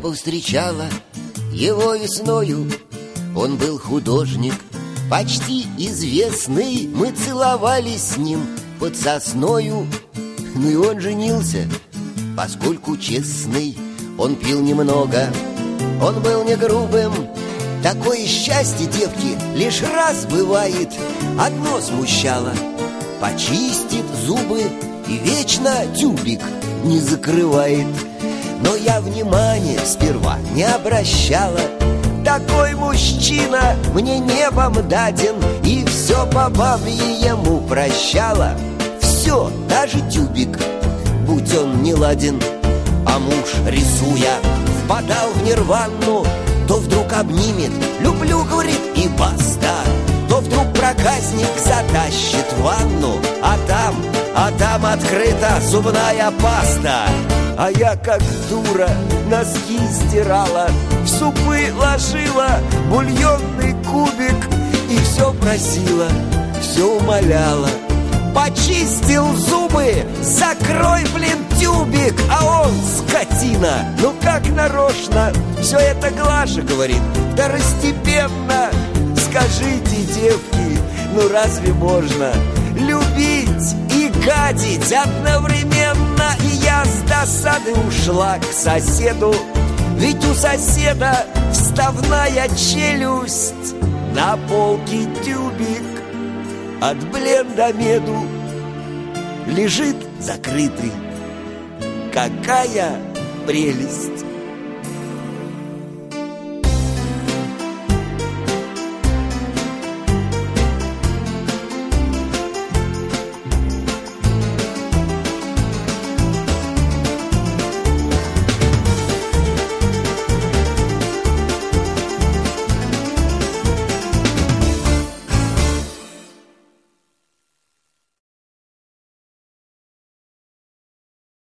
повстречала его весною. Он был художник, почти известный. Мы целовались с ним под сосною. Ну и он женился, поскольку честный. Он пил немного, он был не грубым. Такое счастье, девки, лишь раз бывает. Одно смущало: почистит зубы и вечно тюбик не закрывает. Но я внимания сперва не обращала. Такой мужчина мне небом даден, и все по бабье ему прощала. Все, даже тюбик, будь он не ладен. А муж, рисуя, впадал в нирвану. То вдруг обнимет, люблю, говорит, и баста. То вдруг проказник затащит в ванну, а там открыта зубная паста. А я, как дура, носки стирала, в супы ложила бульонный кубик и все просила, все умоляла: почистил зубы, закрой, блин, тюбик. А он, скотина, ну как нарочно все это глаша говорит, второстепенно. Скажите, девки, ну разве можно любить и гадить одновременно? И я с досады ушла к соседу, ведь у соседа вставная челюсть, на полке тюбик от блендомеду лежит закрытый. Какая прелесть!